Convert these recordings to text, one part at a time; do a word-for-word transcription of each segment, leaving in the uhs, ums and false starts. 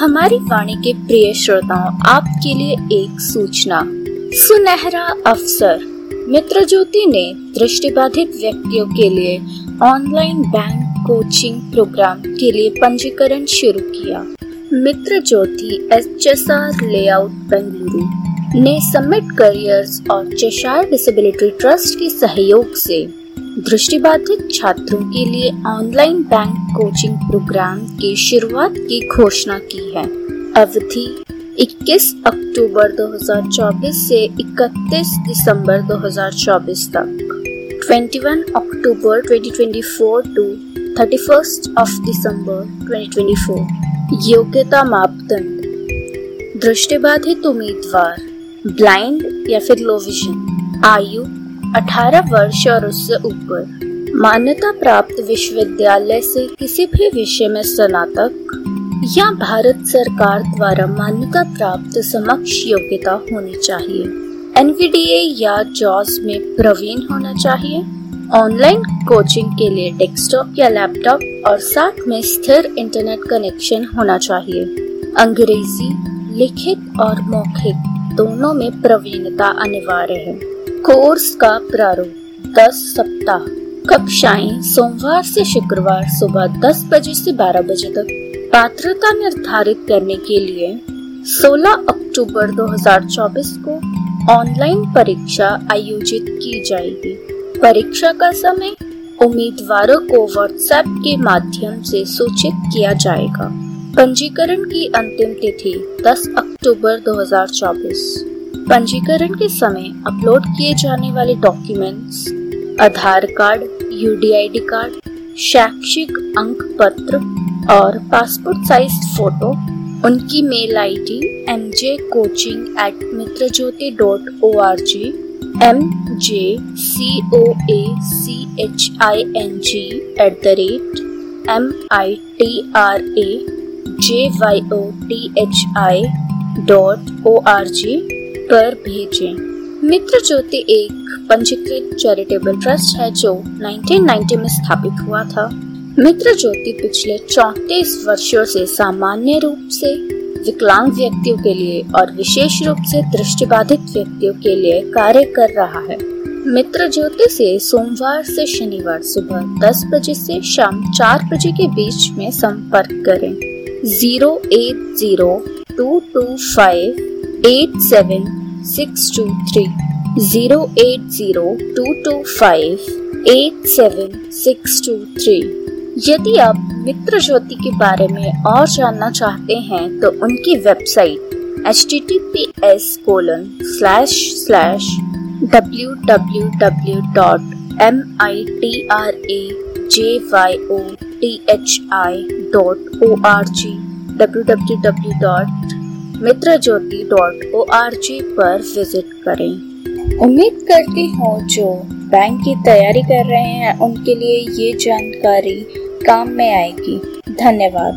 हमारी वाणी के प्रिय श्रोताओं, आपके लिए एक सूचना। सुनहरा अवसर। मित्र ज्योति ने दृष्टिबाधित व्यक्तियों के लिए ऑनलाइन बैंक कोचिंग प्रोग्राम के लिए पंजीकरण शुरू किया। Mitra Jyoti H S R layout Bengaluru ने समिट करियर्स और चेशायर डिसेबिलिटी ट्रस्ट के सहयोग से दृष्टिबाधित छात्रों के लिए ऑनलाइन बैंक कोचिंग प्रोग्राम की शुरुआत की घोषणा की है। अवधि इक्कीस अक्टूबर दो हज़ार चौबीस से इकतीस दिसंबर दो हज़ार चौबीस तक, इक्कीस अक्टूबर दो हज़ार चौबीस टू इकतीस of दिसंबर दो हज़ार चौबीस। योग्यता मापदंड: दृष्टिबाधित उम्मीदवार ब्लाइंड या फिर लो विजन, आयु अठारह वर्ष और उससे ऊपर, मान्यता प्राप्त विश्वविद्यालय से किसी भी विषय में स्नातक या भारत सरकार द्वारा मान्यता प्राप्त समकक्ष योग्यता होनी चाहिए। एन वी डी ए या जॉस में प्रवीण होना चाहिए। ऑनलाइन कोचिंग के लिए डेस्कटॉप या लैपटॉप और साथ में स्थिर इंटरनेट कनेक्शन होना चाहिए। अंग्रेजी लिखित और मौखिक दोनों में प्रवीणता अनिवार्य है। कोर्स का प्रारूप: दस सप्ताह, कक्षाएं सोमवार से शुक्रवार सुबह दस बजे से बारह बजे तक। पात्रता निर्धारित करने के लिए सोलह अक्टूबर दो हज़ार चौबीस को ऑनलाइन परीक्षा आयोजित की जाएगी। परीक्षा का समय उम्मीदवारों को व्हाट्सएप के माध्यम से सूचित किया जाएगा। पंजीकरण की अंतिम तिथि दस अक्टूबर दो हज़ार चौबीस। पंजीकरण के समय अपलोड किए जाने वाले documents: Aadhaar card, U D I D card, शैक्षिक अंक पत्र और पासपोर्ट साइज फोटो। उनकी mail I D M J coaching at Mitrajyoti dot O R G, M J C O A C H I N G at the rate M I T R A J Y O T H I dot O R G पर भेजें। मित्र ज्योति एक पंजीकृत charitable trust है जो उन्नीस सौ नब्बे में स्थापित हुआ था। मित्र ज्योति पिछले चौंतीस वर्षों से सामान्य रूप से विकलांग व्यक्तियों के लिए और विशेष रूप से दृष्टिबाधित व्यक्तियों के लिए कार्य कर रहा है। मित्र ज्योति से सोमवार से शनिवार सुबह दस बजे से शाम चार बजे के बीच में संपर्क करें। Zero eight zero two two five eight seven six two three, zero eight zero two two five eight seven six two three. यदि आप मित्र ज्योति के बारे में और जानना चाहते हैं तो उनकी website H T T P S colon slash slash W W W dot M I T R A J Y O T H I dot O R G W W W dot Mitra Jyoti dot O R G पर visit करें। उम्मीद करती हूँ जो bank की तैयारी कर रहे हैं उनके लिए ये जानकारी काम में आएगी। धन्यवाद।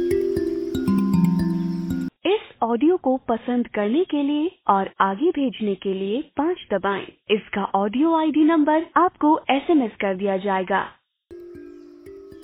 इस ऑडियो को पसंद करने के लिए और आगे भेजने के लिए पाँच दबाएं। इसका ऑडियो आई डी नंबर आपको एस एम एस कर दिया जाएगा।